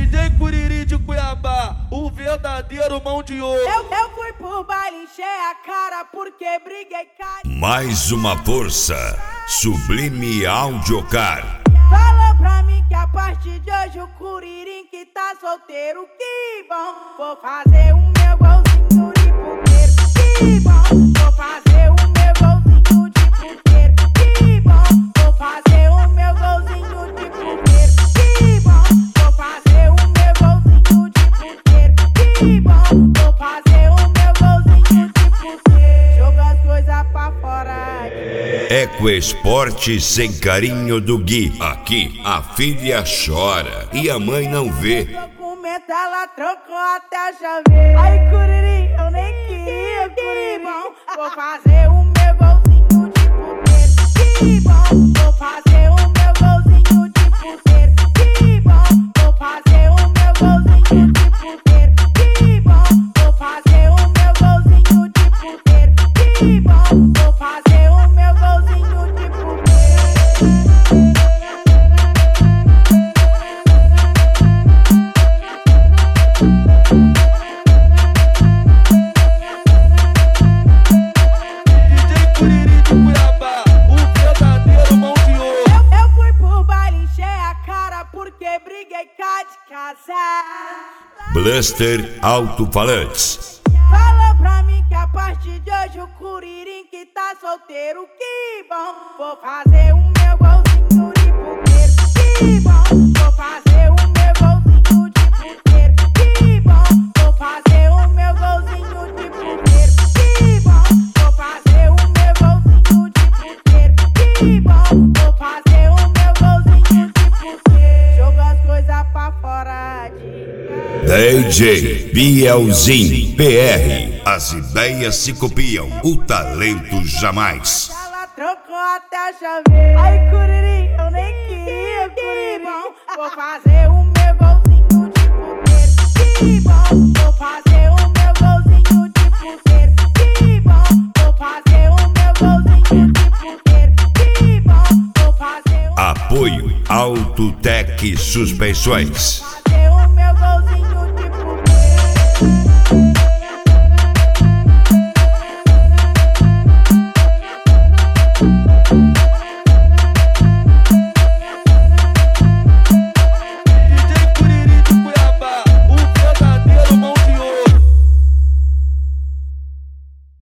DJ Curirim de Cuiabá, o verdadeiro mão de ouro. Eu fui pro baile, encher a cara porque briguei cara. Mais uma força, Sublime Audiocar. Fala pra mim que a partir de hoje o Curirim que tá solteiro, que bom. Vou fazer o meu golzinho de puteiro, que bom. Vou fazer o meu golzinho de puteiro, que bom. Vou fazer o meu golzinho de puteiro, que bom. Vou fazer o meu golzinho de puteiro, que bom. Vou fazer o meu golzinho de puteiro. Joga as coisas pra fora. Ecoesporte sem carinho do Gui. Aqui a filha chora e a mãe não vê. Documento ela trocou até a chave. Ai, Curirim, eu nem queria, Curirim. Vou fazer o meu golzinho de puteiro, que bom. Vou fazer o meu golzinho de puteiro, que bom. Vou fazer o meu golzinho de puteiro, que bom. Vou fazer o meu golzinho de puteiro, que bom. Vou fazer o meu golzinho de puteiro. DJ Curirim de Cuiabá, o verdadeiro mão de ouro. Eu fui pro baile, encher a cara porque briguei cá de casar. Blaster Alto-Falantes. Fala pra mim que a partir de hoje o Curirim que tá solteiro, que bom. Vou fazer o meu golzinho de puteiro, que bom. Vou fazer o meu golzinho de puteiro, que bom. Vou fazer o meu golzinho de puteiro, que bom. Vou fazer o meu golzinho de puteiro, que bom. Vou fazer o meu golzinho de puteiro. Joga as coisas pra fora de casa. DJ Bielzinho PR. As ideias se copiam, o talento jamais. Ela trocou até a chave. Ai, Curirim, eu nem queria, Curirim. Vou fazer o meu golzinho de puteiro, que bom. Vou fazer o meu golzinho de puteiro, que bom. Vou fazer o meu golzinho de puteiro, que bom. Vou fazer o Apoio Autotec Suspensões.